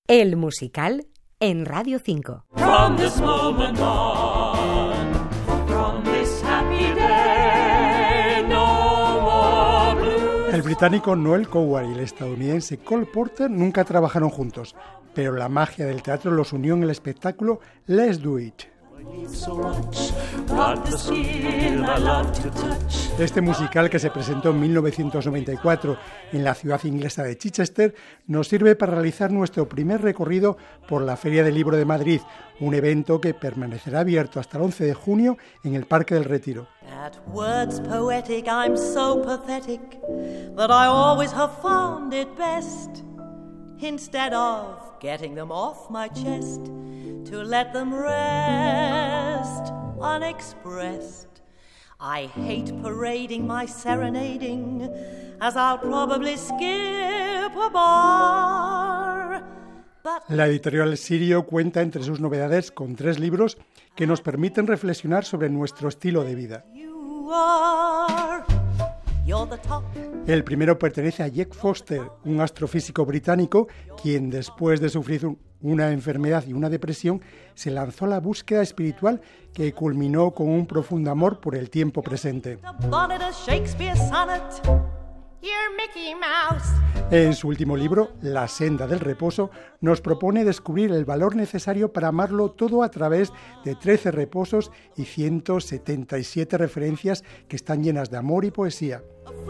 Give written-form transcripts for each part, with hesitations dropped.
El musical en Radio 5. From this moment on, from this happy day, no more blues. El británico Noel Coward y el estadounidense Cole Porter nunca trabajaron juntos, pero la magia del teatro los unió en el espectáculo Let's Do It. Este musical, que se presentó en 1994 en la ciudad inglesa de Chichester, nos sirve para realizar nuestro primer recorrido por la Feria del Libro de Madrid, un evento que permanecerá abierto hasta el 11 de junio en el Parque del Retiro. At words poetic, I'm so pathetic that I always have found it best, instead of getting them off my chest, to let them rest unexpressed. I hate parading my serenading, as I'll probably skip a bar. La editorial Sirio cuenta entre sus novedades con 3 libros que nos permiten reflexionar sobre nuestro estilo de vida. El primero pertenece a Jack Foster, un astrofísico británico, quien después de sufrir una enfermedad y una depresión, se lanzó a la búsqueda espiritual que culminó con un profundo amor por el tiempo presente. En su último libro, La senda del reposo, nos propone descubrir el valor necesario para amarlo todo a través de 13 reposos y 177 referencias que están llenas de amor y poesía.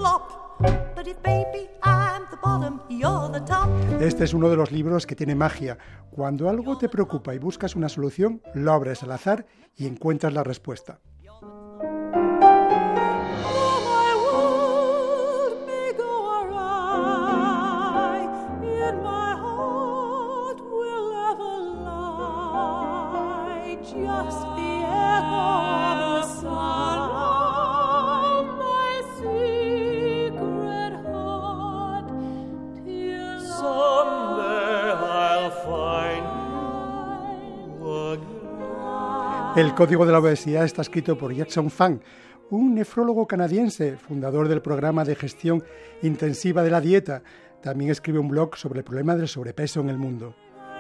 Este es uno de los libros que tiene magia. Cuando algo te preocupa y buscas una solución, lo abres al azar y encuentras la respuesta. El Código de la Obesidad está escrito por Jackson Fung, un nefrólogo canadiense, fundador del programa de gestión intensiva de la dieta. También escribe un blog sobre el problema del sobrepeso en el mundo.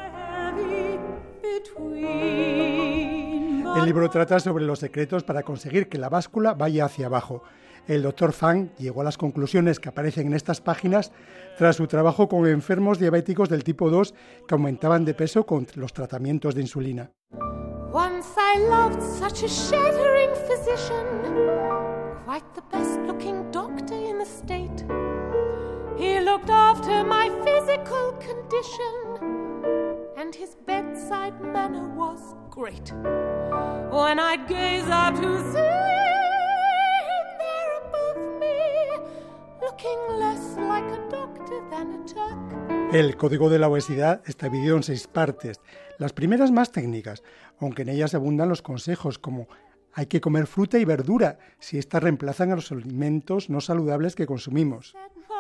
El libro trata sobre los secretos para conseguir que la báscula vaya hacia abajo. El Dr. Fung llegó a las conclusiones que aparecen en estas páginas tras su trabajo con enfermos diabéticos del tipo 2 que aumentaban de peso con los tratamientos de insulina. Once I loved such a shattering physician, quite the best-looking doctor in the state. He looked after my physical condition, and his bedside manner was great. When I'd gaze up to see him there above me, looking less like a doctor than a Turk. El Código de la Obesidad está dividido en 6 partes. Las primeras más técnicas, aunque en ellas abundan los consejos como hay que comer fruta y verdura si éstas reemplazan a los alimentos no saludables que consumimos.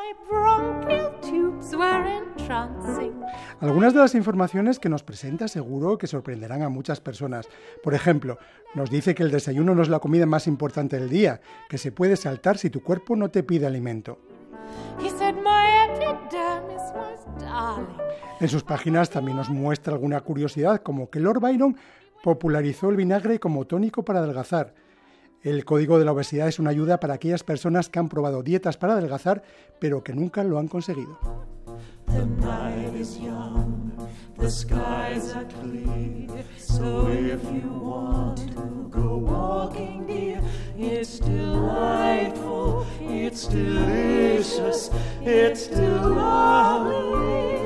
Algunas de las informaciones que nos presenta seguro que sorprenderán a muchas personas. Por ejemplo, nos dice que el desayuno no es la comida más importante del día, que se puede saltar si tu cuerpo no te pide alimento. En sus páginas también nos muestra alguna curiosidad, como que Lord Byron popularizó el vinagre como tónico para adelgazar. El Código de la Obesidad es una ayuda para aquellas personas que han probado dietas para adelgazar, pero que nunca lo han conseguido. The night is young, the skies are clear, so if you want to go walking, dear, it's delightful, it's delicious, it's still lovely.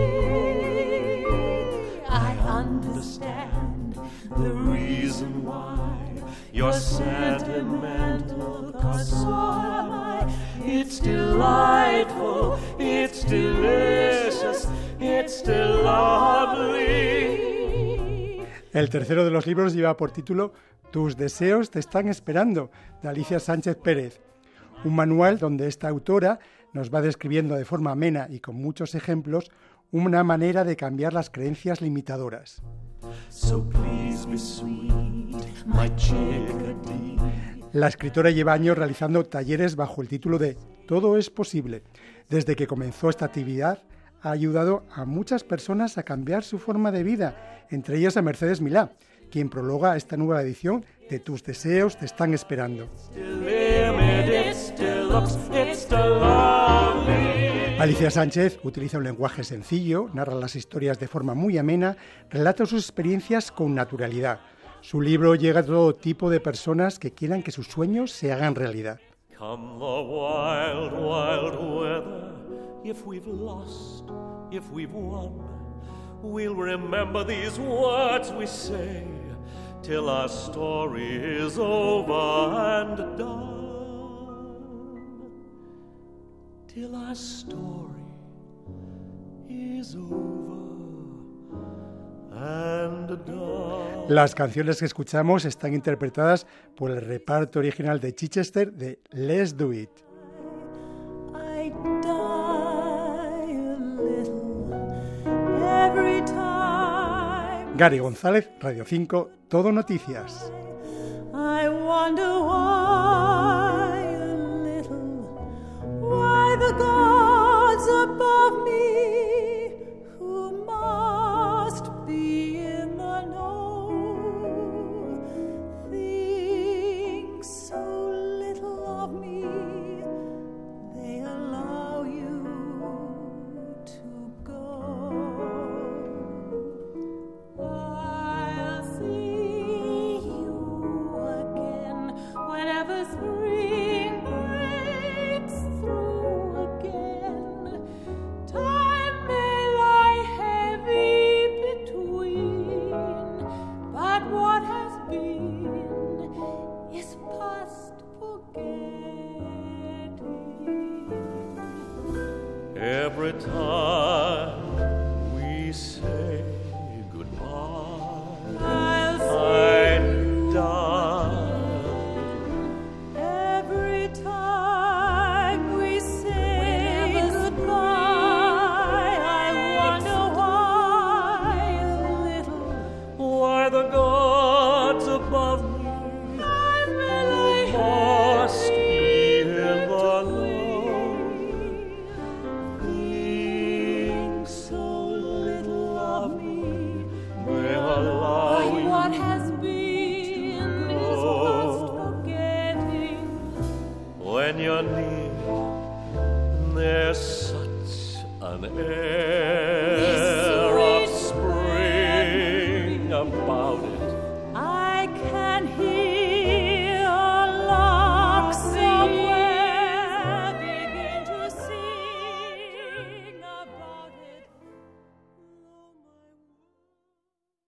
I understand the reason why you're sentimental, 'cause so am I. It's delightful, it's delicious, it's still lovely. El tercero de los libros lleva por título Tus deseos te están esperando, de Alicia Sánchez Pérez. Un manual donde esta autora nos va describiendo de forma amena y con muchos ejemplos una manera de cambiar las creencias limitadoras. So please be sweet, my chickadee. La escritora lleva años realizando talleres bajo el título de Todo es posible. Desde que comenzó esta actividad, ha ayudado a muchas personas a cambiar su forma de vida, entre ellas a Mercedes Milá, quien prologa esta nueva edición de Tus deseos te están esperando. Alicia Sánchez utiliza un lenguaje sencillo, narra las historias de forma muy amena, relata sus experiencias con naturalidad. Su libro llega a todo tipo de personas que quieran que sus sueños se hagan realidad. Come the wild, wild weather. If we've lost, if we've won, we'll remember these words we say till our story is over and done. Till our story is over and done. Las canciones que escuchamos están interpretadas por el reparto original de Chichester de Let's Do It. I die a little every time. Gary González, Radio 5, Todo Noticias. I wonder why a little, why the gods above me